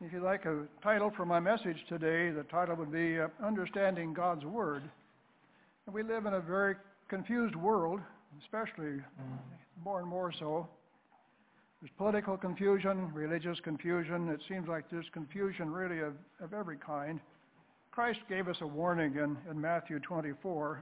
If you'd like a title for my message today, the title would be Understanding God's Word. And we live in a very confused world, especially more and more so. There's political confusion, religious confusion. It seems like there's confusion really of every kind. Christ gave us a warning in Matthew 24.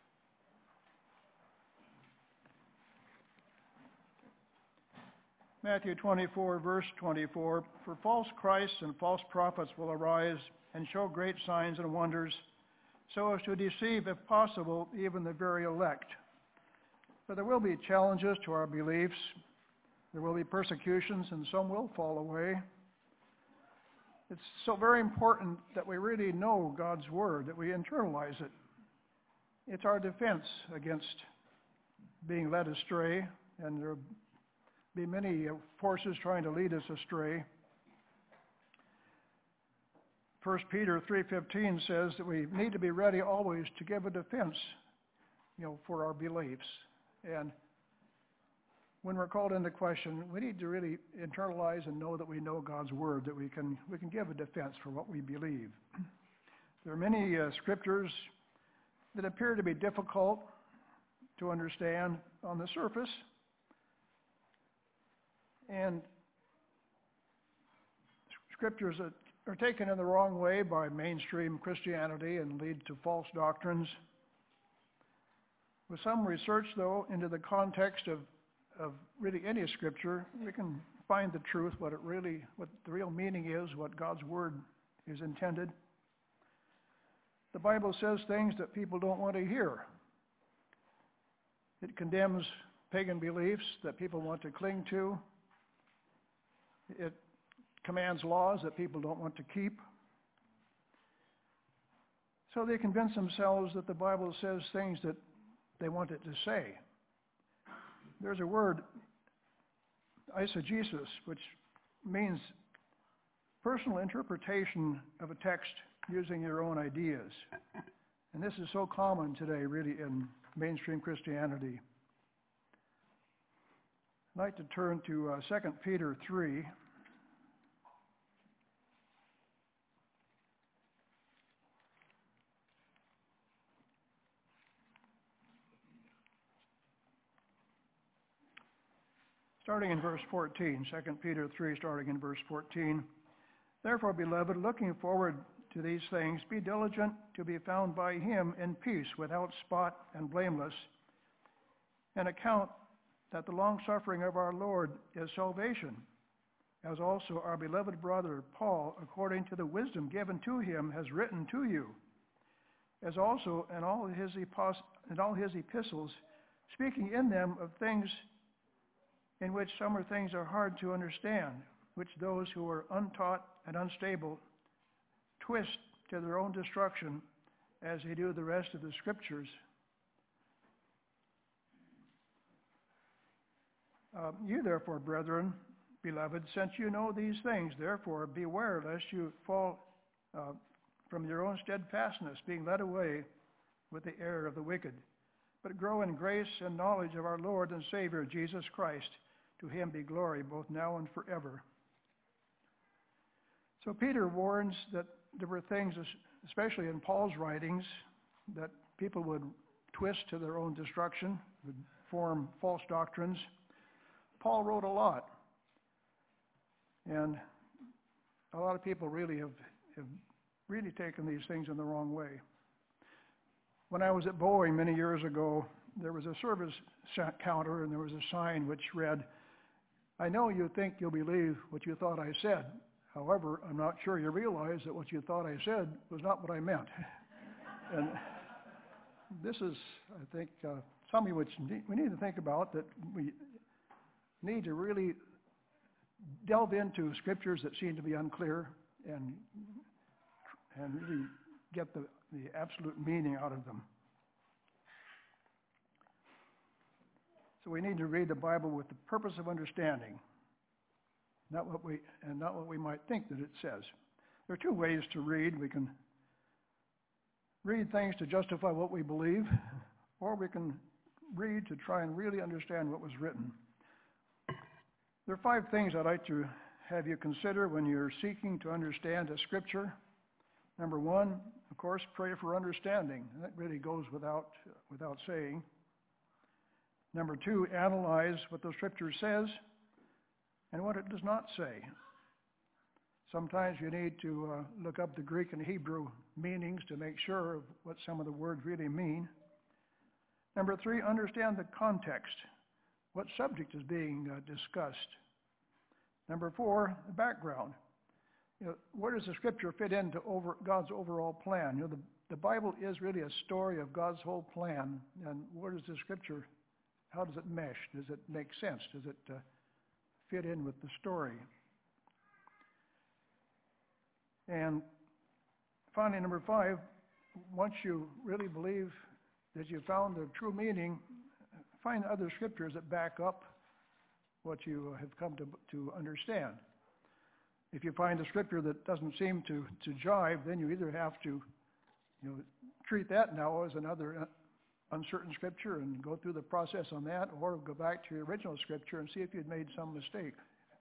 Matthew 24, verse 24, "For false Christs and false prophets will arise and show great signs and wonders, so as to deceive, if possible, even the very elect." But there will be challenges to our beliefs. There will be persecutions, and some will fall away. It's so very important that we really know God's Word, that we internalize it. It's our defense against being led astray, and there will be many forces trying to lead us astray. 1 Peter 3:15 says that we need to be ready always to give a defense, for our beliefs. And when we're called into question, we need to really internalize and know that we know God's Word, that we can give a defense for what we believe. There are many scriptures that appear to be difficult to understand on the surface, and scriptures that are taken in the wrong way by mainstream Christianity and lead to false doctrines. With some research, though, into the context of really any scripture, we can find the truth, what the real meaning is, what God's Word is intended. The Bible says things that people don't want to hear. It condemns pagan beliefs that people want to cling to. It commands laws that people don't want to keep. So they convince themselves that the Bible says things that they want it to say. There's a word, eisegesis, which means personal interpretation of a text using your own ideas. And this is so common today, really, in mainstream Christianity. I'd like to turn to 2 Peter 3. Starting in verse 14, 2 Peter 3, starting in verse 14. "Therefore, beloved, looking forward to these things, be diligent to be found by him in peace, without spot and blameless, and account that the long-suffering of our Lord is salvation, as also our beloved brother Paul, according to the wisdom given to him, has written to you, as also in all his epistles, speaking in them of things in which some things are hard to understand, which those who are untaught and unstable twist to their own destruction, as they do the rest of the Scriptures. You therefore, brethren, beloved, since you know these things, therefore beware lest you fall from your own steadfastness, being led away with the error of the wicked. But grow in grace and knowledge of our Lord and Savior, Jesus Christ. To him be glory both now and forever." So Peter warns that there were things, especially in Paul's writings, that people would twist to their own destruction, would form false doctrines. Paul wrote a lot, and a lot of people really have really taken these things in the wrong way. When I was at Boeing many years ago, there was a service counter, and there was a sign which read, "I know you think you'll believe what you thought I said. However, I'm not sure you realize that what you thought I said was not what I meant." And this is, I think, something which we need to think about, that we need to really delve into scriptures that seem to be unclear and really get the absolute meaning out of them. So we need to read the Bible with the purpose of understanding, not what we might think that it says. There are two ways to read. We can read things to justify what we believe, or we can read to try and really understand what was written. There are 5 things I'd like to have you considered when you're seeking to understand a scripture? Number one, of course, pray for understanding. That really goes without saying. Number two, analyze what the scripture says and what it does not say. Sometimes you need to look up the Greek and Hebrew meanings to make sure of what some of the words really mean. Number three, understand the context. What subject is being discussed? Number four, the background. Where does the scripture fit into God's overall plan? The Bible is really a story of God's whole plan. And where does the scripture, how does it mesh? Does it make sense? Does it fit in with the story? And finally, number five, once you really believe that you found the true meaning, find other scriptures that back up what you have come to understand. If you find a scripture that doesn't seem to jive, then you either have to treat that now as another uncertain scripture and go through the process on that, or go back to your original scripture and see if you'd made some mistake.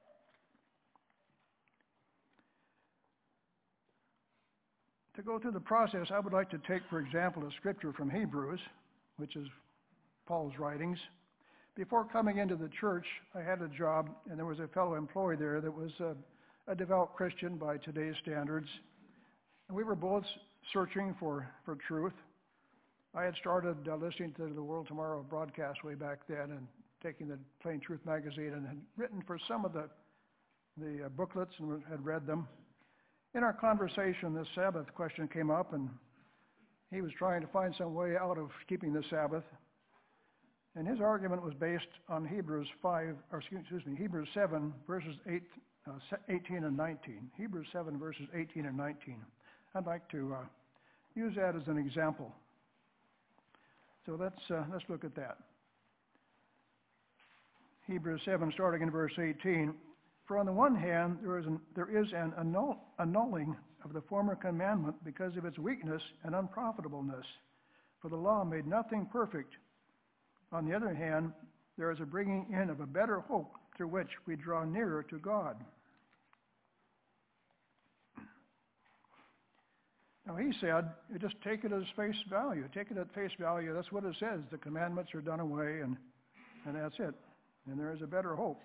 To go through the process, I would like to take, for example, a scripture from Hebrews, which is Paul's writings. Before coming into the church, I had a job, and there was a fellow employee there that was a devout Christian by today's standards. And we were both searching for truth. I had started listening to the World Tomorrow broadcast way back then and taking the Plain Truth magazine and had written for some of the booklets and had read them. In our conversation, this Sabbath question came up, and he was trying to find some way out of keeping the Sabbath. And his argument was based on Hebrews 7, verses 18 and 19. Hebrews 7, verses 18 and 19. I'd like to use that as an example. So let's look at that. Hebrews 7, starting in verse 18. For on the one hand, there is an annulling of the former commandment because of its weakness and unprofitableness. For the law made nothing perfect. On the other hand, there is a bringing in of a better hope through which we draw nearer to God. Now he said, you just take it as face value. Take it at face value. That's what it says. The commandments are done away, and that's it. And there is a better hope.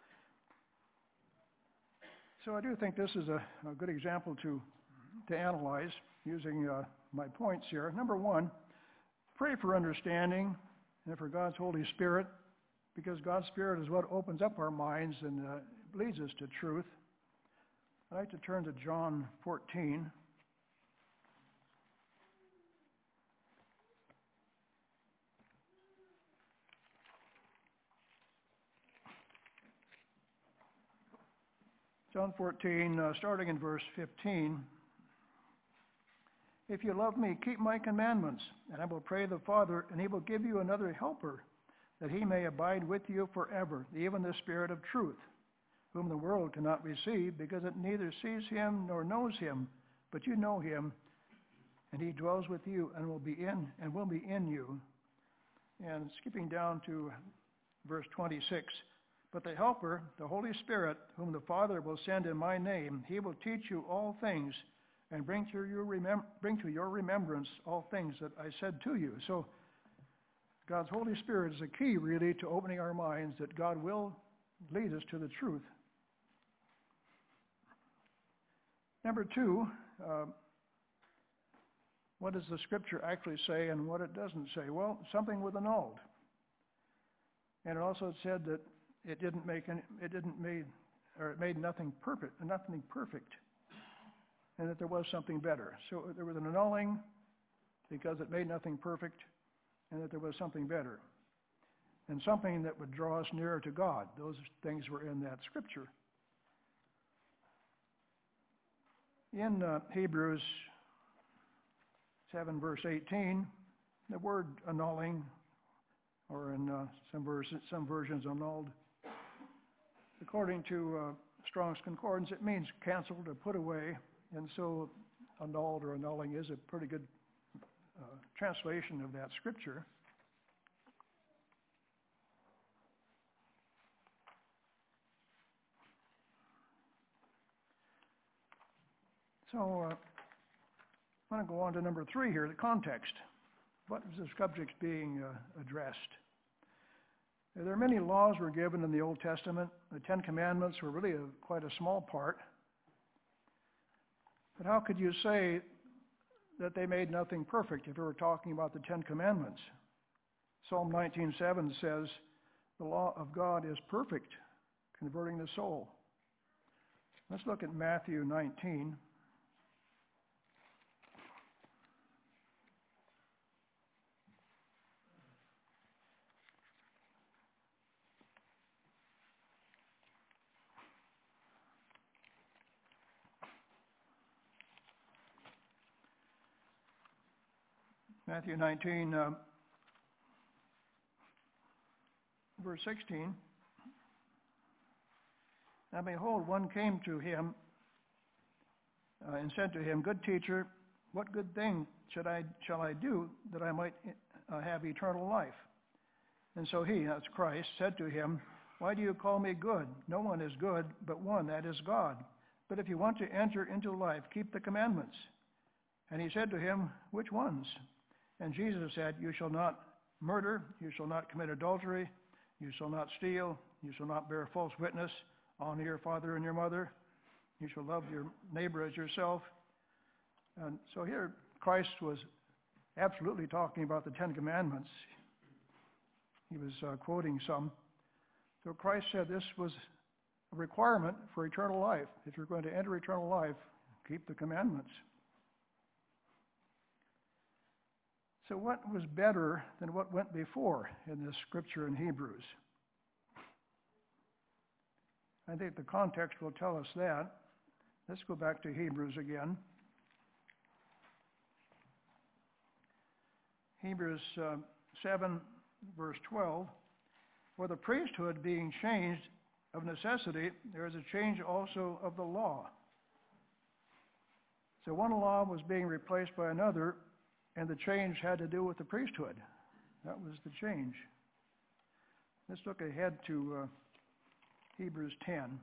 So I do think this is a good example to analyze using my points here. Number one, pray for understanding and for God's Holy Spirit, because God's Spirit is what opens up our minds and leads us to truth. I'd like to turn to John 14. John 14, starting in verse 15. If you love me, keep my commandments, and I will pray the Father, and he will give you another helper, that he may abide with you forever, even the Spirit of truth, whom the world cannot receive, because it neither sees him nor knows him, but you know him, and he dwells with you and will be in you. And skipping down to verse 26. But the Helper, the Holy Spirit, whom the Father will send in my name, he will teach you all things and bring to your remembrance all things that I said to you. So God's Holy Spirit is a key, really, to opening our minds that God will lead us to the truth. Number two, what does the Scripture actually say and what it doesn't say? Well, something was annulled. And it also said that it made nothing perfect, and that there was something better. So there was an annulling because it made nothing perfect, and that there was something better, and something that would draw us nearer to God. Those things were in that scripture. In Hebrews 7, verse 18, the word annulling, or in some versions annulled, according to Strong's Concordance, it means canceled or put away, and so annulled or annulling is a pretty good translation of that scripture. So I'm going to go on to number 3 here, the context. What is the subject being addressed? There are many laws were given in the Old Testament. The Ten Commandments were really quite a small part. But how could you say that they made nothing perfect if we were talking about the Ten Commandments? Psalm 19:7 says, the law of God is perfect, converting the soul. Let's look at Matthew 19. Matthew 19, verse 16. Now behold, one came to him and said to him, Good teacher, what good thing shall I do that I might have eternal life? And so he, that's Christ, said to him, Why do you call me good? No one is good but one, that is God. But if you want to enter into life, keep the commandments. And he said to him, Which ones? And Jesus said, You shall not murder, you shall not commit adultery, you shall not steal, you shall not bear false witness, honor your father and your mother, you shall love your neighbor as yourself. And so here Christ was absolutely talking about the Ten Commandments. He was quoting some. So Christ said this was a requirement for eternal life. If you're going to enter eternal life, keep the commandments. So what was better than what went before in this scripture in Hebrews? I think the context will tell us that. Let's go back to Hebrews again. Hebrews 7, verse 12. For the priesthood being changed of necessity, there is a change also of the law. So one law was being replaced by another, and the change had to do with the priesthood. That was the change. Let's look ahead to Hebrews 10.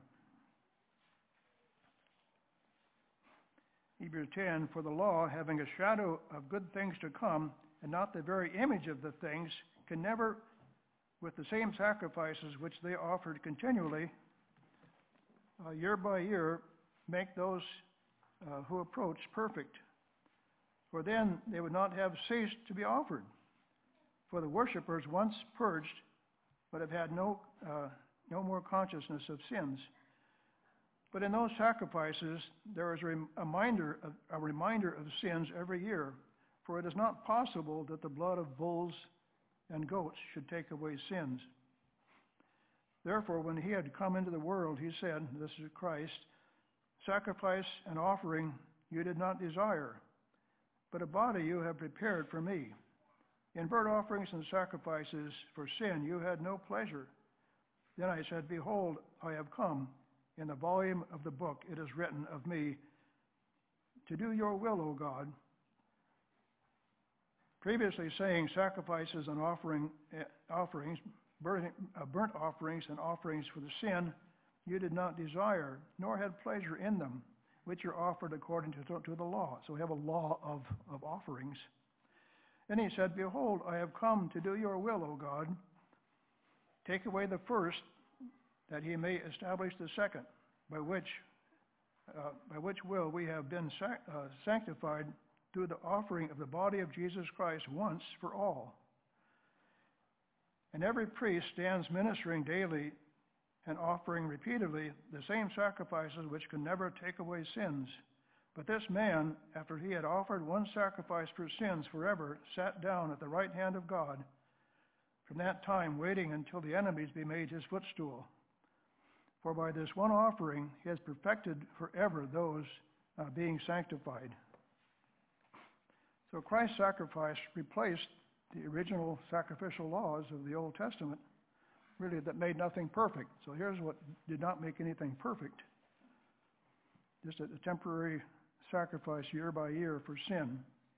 Hebrews 10, for the law, having a shadow of good things to come, and not the very image of the things, can never, with the same sacrifices which they offered continually, year by year, make those who approach perfect. For then they would not have ceased to be offered. For the worshippers, once purged, would have had no more consciousness of sins. But in those sacrifices, there is a reminder of sins every year. For it is not possible that the blood of bulls and goats should take away sins. Therefore, when he had come into the world, he said, this is Christ, sacrifice and offering you did not desire, but a body you have prepared for me. In burnt offerings and sacrifices for sin you had no pleasure. Then I said, Behold, I have come. In the volume of the book it is written of me, to do your will, O God. Previously saying sacrifices and burnt offerings and offerings for the sin you did not desire, nor had pleasure in them, which are offered according to the law. So we have a law of offerings. Then he said, Behold, I have come to do your will, O God. Take away the first, that he may establish the second, by which will we have been sanctified through the offering of the body of Jesus Christ once for all. And every priest stands ministering daily and offering repeatedly the same sacrifices which can never take away sins. But this man, after he had offered one sacrifice for sins forever, sat down at the right hand of God, from that time waiting until the enemies be made his footstool. For by this one offering he has perfected forever those being sanctified. So Christ's sacrifice replaced the original sacrificial laws of the Old Testament, really, that made nothing perfect. So here's what did not make anything perfect. Just a temporary sacrifice year by year for sin.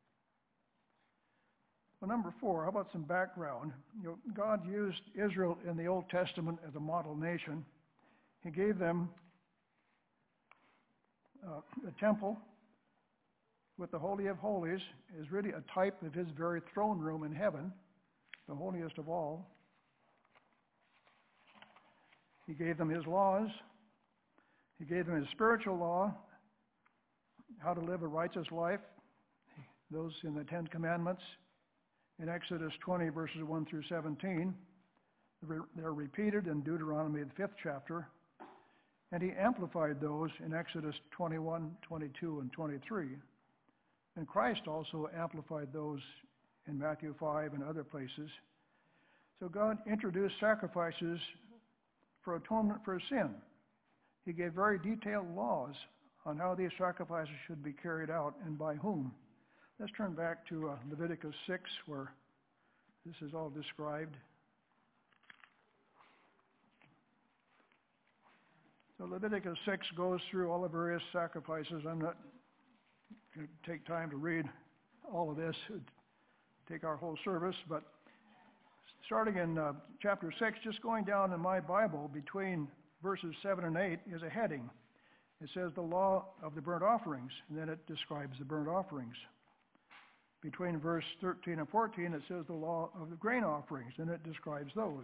Well, number 4, how about some background? God used Israel in the Old Testament as a model nation. He gave them a temple with the Holy of Holies is really a type of his very throne room in heaven, the holiest of all. He gave them his laws. He gave them his spiritual law, how to live a righteous life, those in the Ten Commandments. In Exodus 20, verses 1 through 17, they're repeated in Deuteronomy, the 5th chapter, and he amplified those in Exodus 21, 22, and 23. And Christ also amplified those in Matthew 5 and other places. So God introduced sacrifices for atonement for sin. He gave very detailed laws on how these sacrifices should be carried out and by whom. Let's turn back to Leviticus 6, where this is all described. So Leviticus 6 goes through all the various sacrifices. I'm not going to take time to read all of this. It would take our whole service, but starting in chapter 6, just going down in my Bible between verses 7 and 8 is a heading. It says the law of the burnt offerings, and then it describes the burnt offerings. Between verse 13 and 14, it says the law of the grain offerings, and it describes those.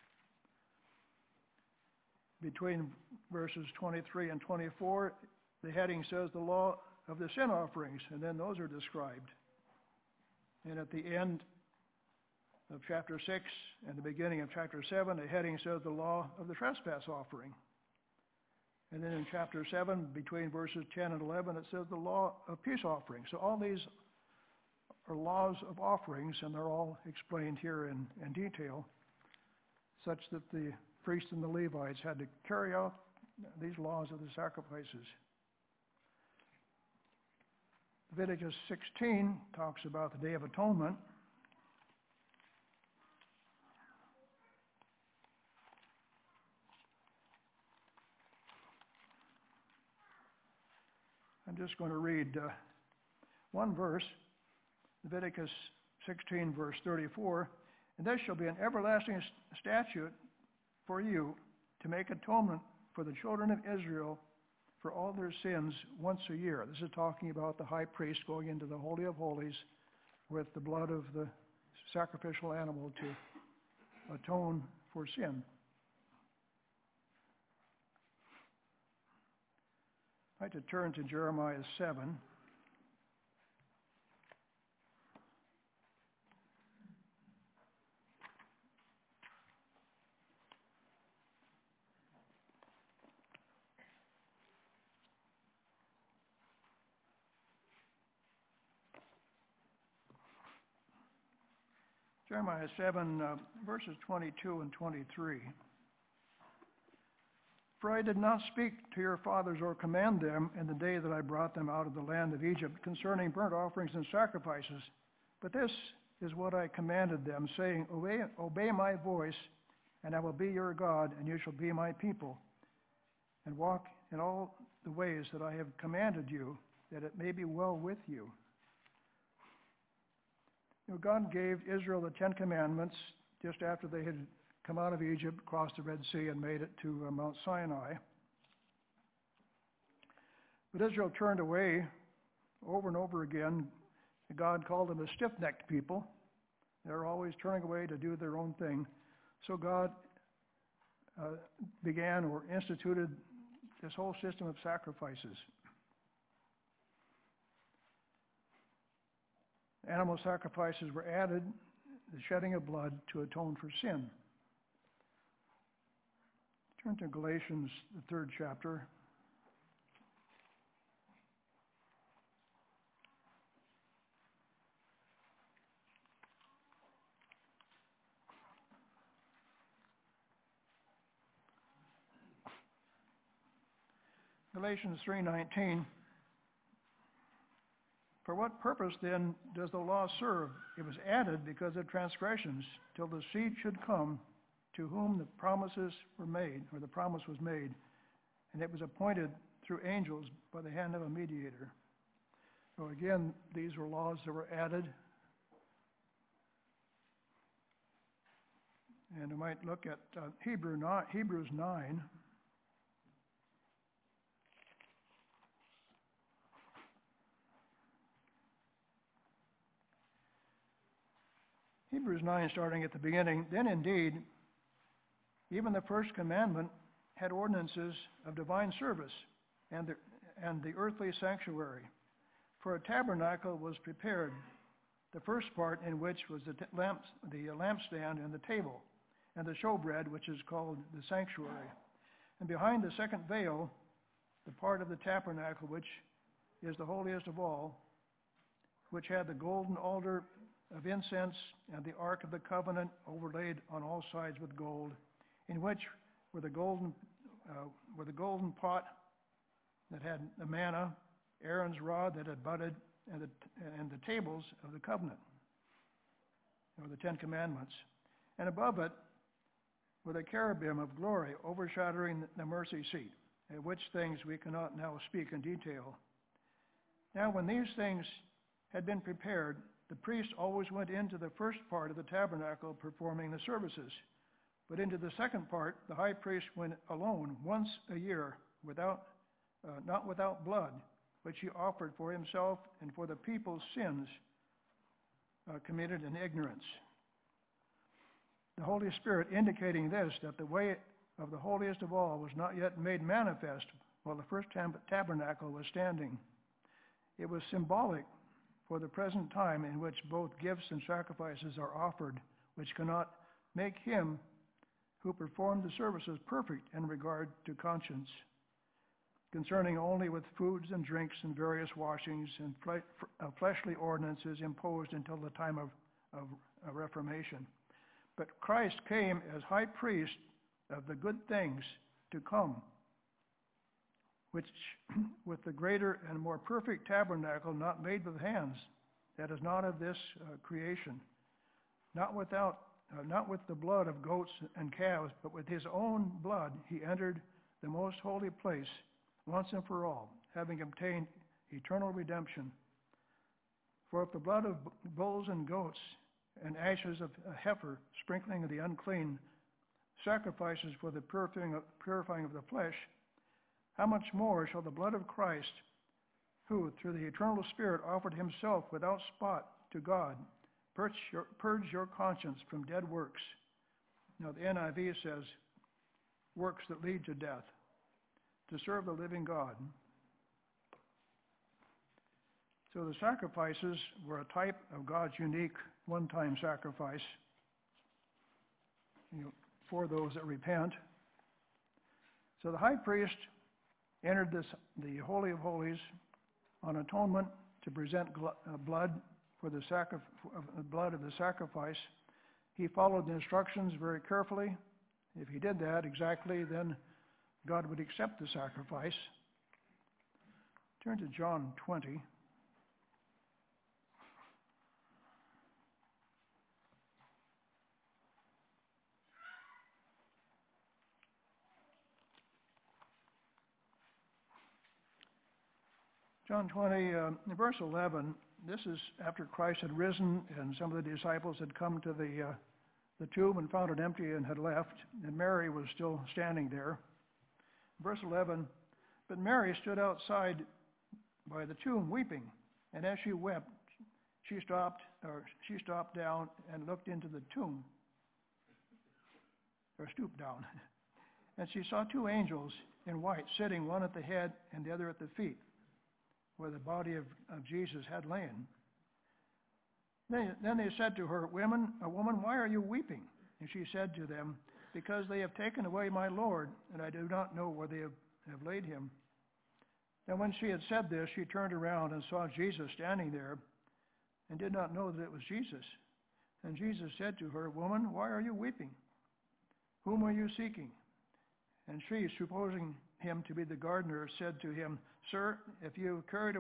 Between verses 23 and 24, the heading says the law of the sin offerings, and then those are described. And at the end of chapter 6 and the beginning of chapter 7, the heading says the law of the trespass offering. And then in chapter 7, between verses 10 and 11, it says the law of peace offering. So all these are laws of offerings, and they're all explained here in detail, such that the priests and the Levites had to carry out these laws of the sacrifices. Leviticus 16 talks about the Day of Atonement. I'm just going to read one verse, Leviticus 16, verse 34. And this shall be an everlasting statute for you to make atonement for the children of Israel for all their sins once a year. This is talking about the high priest going into the Holy of Holies with the blood of the sacrificial animal to atone for sin. I'd like to turn to Jeremiah 7. Jeremiah 7, verses 22 and 23. For I did not speak to your fathers or command them in the day that I brought them out of the land of Egypt concerning burnt offerings and sacrifices. But this is what I commanded them, saying, Obey my voice, and I will be your God, and you shall be my people, and walk in all the ways that I have commanded you, that it may be well with you. God gave Israel the Ten Commandments just after they had come out of Egypt, crossed the Red Sea, and made it to Mount Sinai. But Israel turned away over and over again. God called them a stiff-necked people. They're always turning away to do their own thing. So God began or instituted this whole system of sacrifices. Animal sacrifices were added, the shedding of blood to atone for sin. Turn to Galatians, the 3rd chapter. Galatians 3:19. For what purpose then does the law serve? It was added because of transgressions, till the seed should come to whom the promises were made, or the promise was made, and it was appointed through angels by the hand of a mediator. So again, these were laws that were added. And we might look at Hebrews 9. Hebrews 9, starting at the beginning, then indeed, even the first commandment had ordinances of divine service and the earthly sanctuary. For a tabernacle was prepared, the first part in which was the lampstand and the table, and the showbread, which is called the sanctuary. And behind the second veil, the part of the tabernacle which is the holiest of all, which had the golden altar of incense and the ark of the covenant overlaid on all sides with gold, in which were the golden pot that had the manna, Aaron's rod that had budded, and the tables of the covenant, or the Ten Commandments. And above it were the cherubim of glory overshadowing the mercy seat, at which things we cannot now speak in detail. Now when these things had been prepared, the priest always went into the first part of the tabernacle performing the services. But into the second part, the high priest went alone once a year, not without blood, which he offered for himself and for the people's sins committed in ignorance. The Holy Spirit indicating this, that the way of the holiest of all was not yet made manifest while the first tabernacle was standing. It was symbolic for the present time in which both gifts and sacrifices are offered, which cannot make him who performed the services perfect in regard to conscience, concerning only with foods and drinks and various washings and fleshly ordinances imposed until the time of Reformation. But Christ came as high priest of the good things to come, which with the greater and more perfect tabernacle not made with hands, that is not of this creation, not with the blood of goats and calves, but with his own blood he entered the most holy place once and for all, having obtained eternal redemption. For if the blood of bulls and goats and ashes of a heifer, sprinkling of the unclean, sacrifices for the purifying of the flesh, how much more shall the blood of Christ, who through the eternal Spirit offered himself without spot to God, purge your conscience from dead works. Now the NIV says, works that lead to death, to serve the living God. So the sacrifices were a type of God's unique one-time sacrifice for those that repent. So the high priest entered the Holy of Holies on atonement to present blood for the blood of the sacrifice. He followed the instructions very carefully. If he did that exactly, then God would accept the sacrifice. Turn to John 20. John 20, verse 11, this is after Christ had risen and some of the disciples had come to the tomb and found it empty and had left, and Mary was still standing there. Verse 11, but Mary stood outside by the tomb weeping, and as she wept, she stopped down and looked into the tomb, or stooped down, and she saw two angels in white sitting, one at the head and the other at the feet, where the body of Jesus had lain. Then they said to her, woman, why are you weeping? And she said to them, because they have taken away my Lord, and I do not know where they have laid him. And when she had said this, she turned around and saw Jesus standing there, and did not know that it was Jesus. And Jesus said to her, woman, why are you weeping? Whom are you seeking? And she, supposing him to be the gardener, said to him, sir, if you carried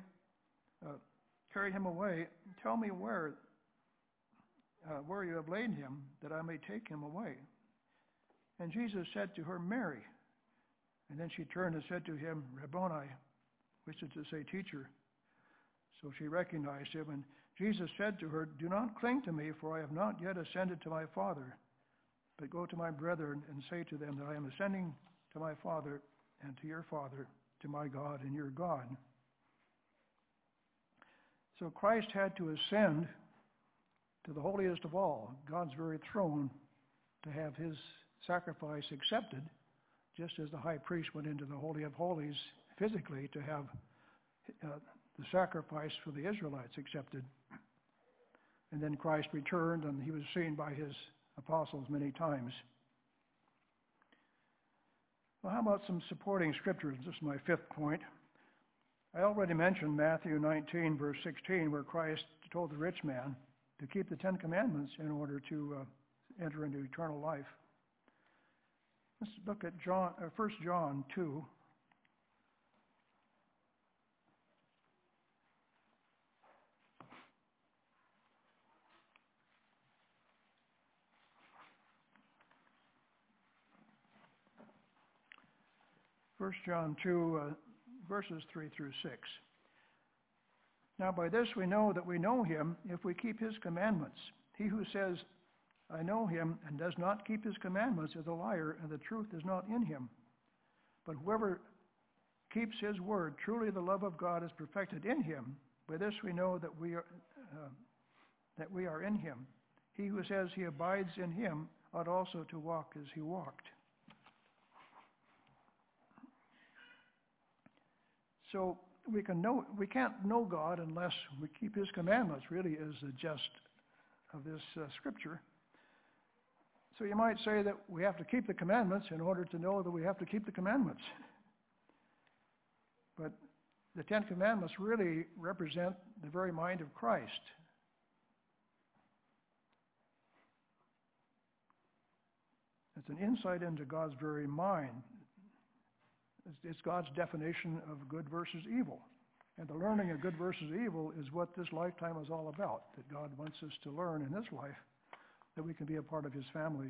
him away, tell me where you have laid him, that I may take him away. And Jesus said to her, Mary. And then she turned and said to him, Rabboni, which is to say, teacher. So she recognized him, and Jesus said to her, do not cling to me, for I have not yet ascended to my Father, but go to my brethren and say to them that I am ascending to my Father and to your Father, to my God and your God. So Christ had to ascend to the holiest of all, God's very throne, to have his sacrifice accepted, just as the high priest went into the Holy of Holies physically to have the sacrifice for the Israelites accepted. And then Christ returned, and he was seen by his apostles many times. Well, how about some supporting scriptures? This is my fifth point. I already mentioned Matthew 19, verse 16, where Christ told the rich man to keep the Ten Commandments in order to enter into eternal life. Let's look at 1 John 2. First John 2, verses 3 through 6. Now by this we know that we know him if we keep his commandments. He who says, I know him, and does not keep his commandments is a liar, and the truth is not in him. But whoever keeps his word, truly the love of God is perfected in him. By this we know that we are in him. He who says he abides in him ought also to walk as he walked. So we can't know God unless we keep his commandments, really is the gist of this scripture. So you might say that we have to keep the commandments in order to know that we have to keep the commandments. But the Ten Commandments really represent the very mind of Christ. It's an insight into God's very mind. It's God's definition of good versus evil. And the learning of good versus evil is what this lifetime is all about, that God wants us to learn in this life that we can be a part of his family.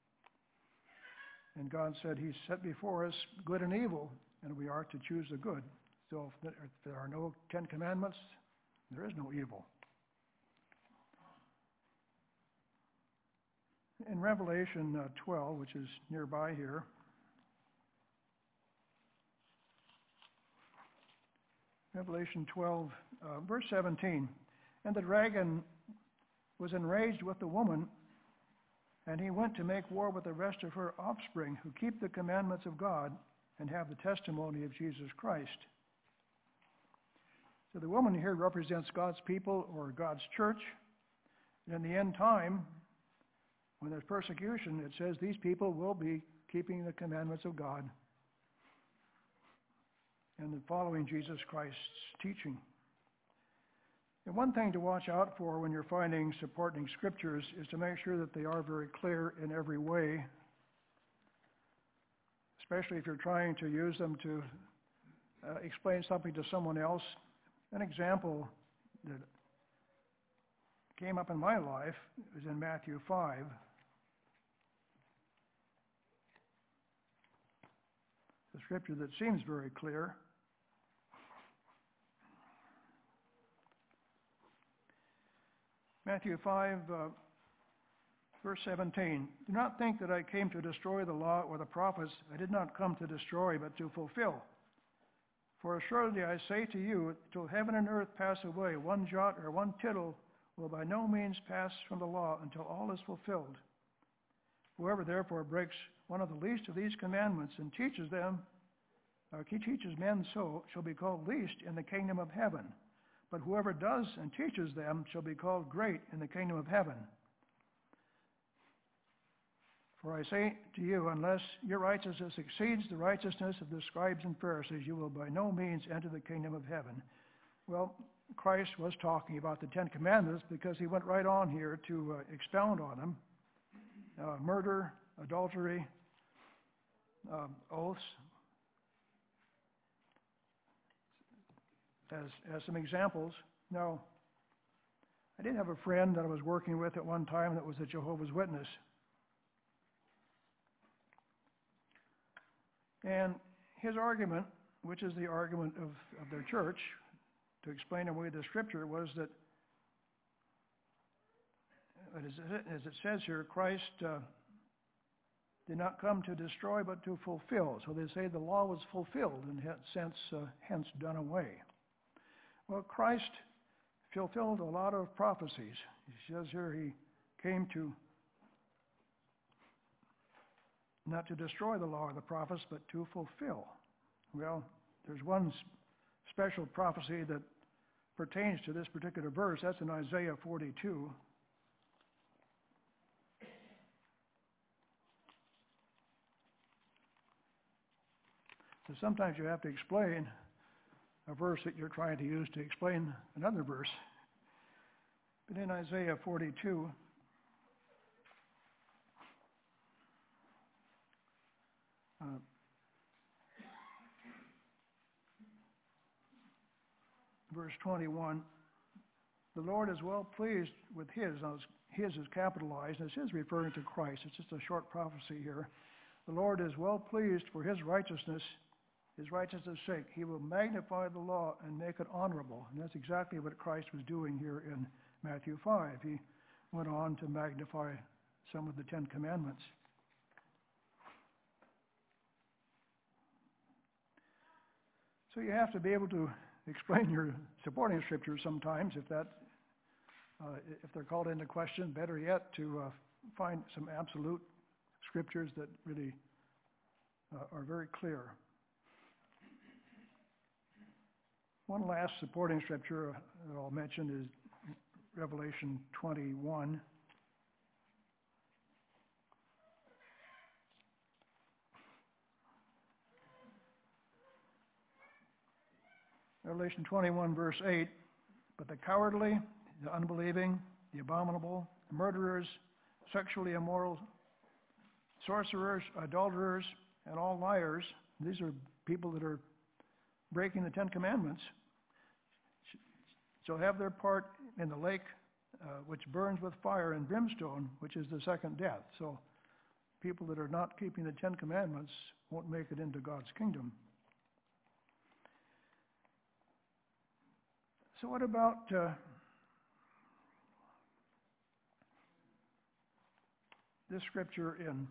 And God said he set before us good and evil, and we are to choose the good. So if there are no Ten Commandments, there is no evil. In Revelation 12, which is nearby here, Revelation 12, verse 17, and the dragon was enraged with the woman, and he went to make war with the rest of her offspring who keep the commandments of God and have the testimony of Jesus Christ. So the woman here represents God's people or God's church. And in the end time, when there's persecution, it says these people will be keeping the commandments of God and following Jesus Christ's teaching. And one thing to watch out for when you're finding supporting scriptures is to make sure that they are very clear in every way, especially if you're trying to use them to explain something to someone else. An example that came up in my life is in Matthew 5. The scripture that seems very clear. Matthew 5, verse 17. Do not think that I came to destroy the law or the prophets. I did not come to destroy, but to fulfill. For assuredly I say to you, till heaven and earth pass away, one jot or one tittle will by no means pass from the law until all is fulfilled. Whoever therefore breaks one of the least of these commandments and teaches men so, shall be called least in the kingdom of heaven. But whoever does and teaches them shall be called great in the kingdom of heaven. For I say to you, unless your righteousness exceeds the righteousness of the scribes and Pharisees, you will by no means enter the kingdom of heaven. Well, Christ was talking about the Ten Commandments because he went right on here to expound on them. Murder, adultery, oaths, as some examples. Now, I did have a friend that I was working with at one time that was a Jehovah's Witness. And his argument, which is the argument of their church, to explain away the scripture, was that, as it says here, Christ did not come to destroy but to fulfill. So they say the law was fulfilled and hence done away. Well, Christ fulfilled a lot of prophecies. He says here he came to not to destroy the law of the prophets, but to fulfill. Well, there's one special prophecy that pertains to this particular verse. That's in Isaiah 42. So sometimes you have to explain a verse that you're trying to use to explain another verse. But in Isaiah 42, verse 21, the Lord is well pleased with his. Now, his is capitalized, and this is referring to Christ. It's just a short prophecy here. The Lord is well pleased for his righteousness' sake. He will magnify the law and make it honorable. And that's exactly what Christ was doing here in Matthew 5. He went on to magnify some of the Ten Commandments. So you have to be able to explain your supporting scriptures sometimes, if they're called into question. Better yet, to find some absolute scriptures that really are very clear. One last supporting scripture that I'll mention is Revelation 21. Revelation 21, verse 8, but the cowardly, the unbelieving, the abominable, the murderers, sexually immoral, sorcerers, adulterers, and all liars, these are people that are breaking the Ten Commandments, shall have their part in the lake which burns with fire and brimstone, which is the second death. So people that are not keeping the Ten Commandments won't make it into God's kingdom. So what about this scripture in,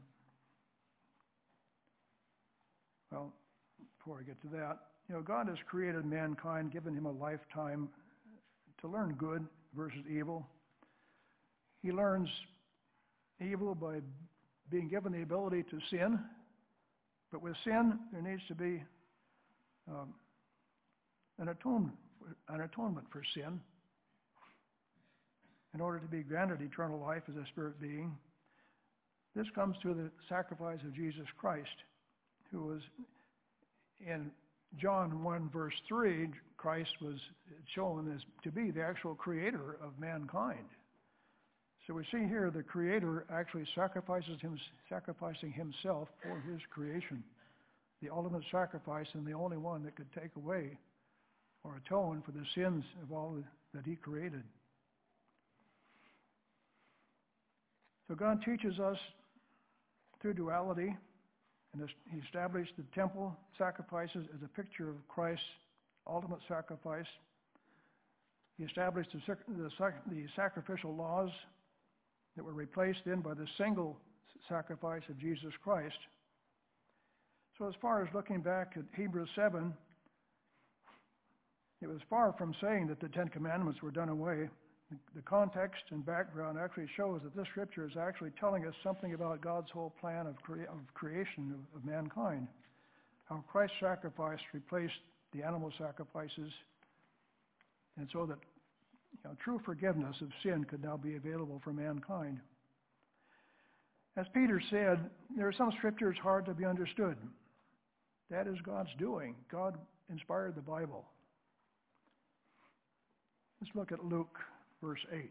well, before I get to that, God has created mankind, given him a lifetime to learn good versus evil. He learns evil by being given the ability to sin, but with sin, there needs to be an atonement for sin in order to be granted eternal life as a spirit being. This comes through the sacrifice of Jesus Christ, who was in John 1, verse 3, Christ was shown as to be the actual creator of mankind. So we see here the creator actually sacrificing himself for his creation, the ultimate sacrifice and the only one that could take away or atone for the sins of all that he created. So God teaches us through duality, and he established the temple sacrifices as a picture of Christ's ultimate sacrifice. He established the sacrificial laws that were replaced then by the single sacrifice of Jesus Christ. So as far as looking back at Hebrews 7, it was far from saying that the Ten Commandments were done away. The context and background actually shows that this scripture is actually telling us something about God's whole plan of creation of mankind. How Christ's sacrifice replaced the animal sacrifices, and so that true forgiveness of sin could now be available for mankind. As Peter said, there are some scriptures hard to be understood. That is God's doing. God inspired the Bible. Let's look at Luke, verse 8.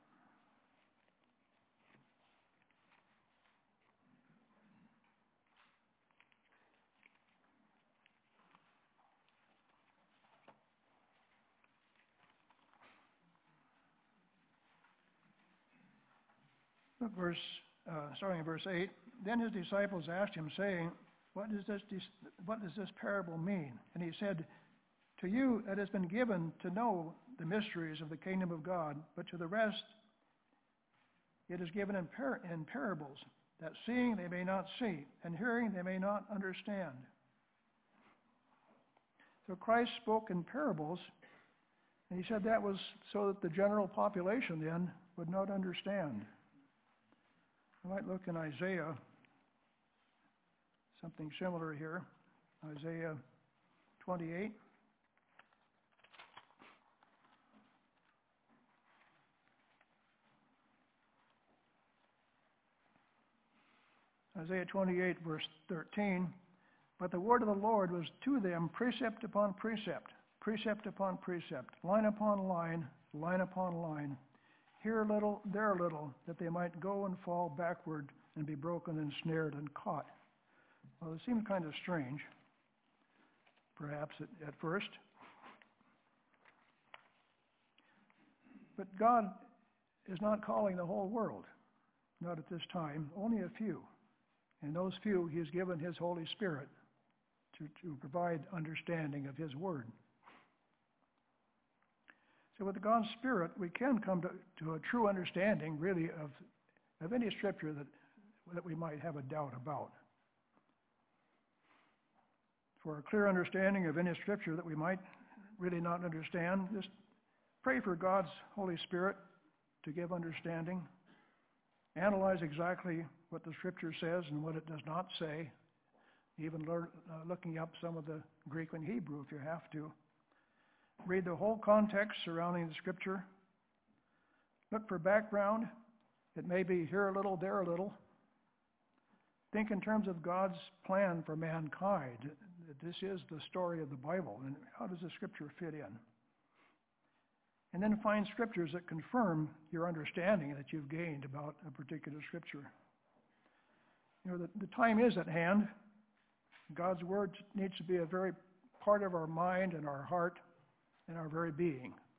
Look, starting in verse 8. Then his disciples asked him, saying, What does this parable mean? And he said, to you it has been given to know the mysteries of the kingdom of God, but to the rest it is given in parables, that seeing they may not see, and hearing they may not understand. So Christ spoke in parables And he said that was so that the general population then would not understand. I might look in Isaiah, something similar here, Isaiah 28. Isaiah 28, verse 13, but the word of the Lord was to them precept upon precept, precept upon precept, line upon line, line upon line, here a little, there a little, that they might go and fall backward and be broken and snared and caught. Well, it seemed kind of strange, perhaps at first. But God is not calling the whole world, not at this time, only a few. And those few, He has given His Holy Spirit to provide understanding of His Word. So with God's Spirit, we can come to a true understanding, really, of any Scripture that we might have a doubt about. For a clear understanding of any Scripture that we might really not understand, just pray for God's Holy Spirit to give understanding. Analyze exactly what the Scripture says and what it does not say. Even looking up some of the Greek and Hebrew if you have to. Read the whole context surrounding the Scripture. Look for background. It may be here a little, there a little. Think in terms of God's plan for mankind. This is the story of the Bible, and how does the Scripture fit in? And then find Scriptures that confirm your understanding that you've gained about a particular Scripture. You know, the time is at hand. God's Word needs to be a very part of our mind and our heart and our very being.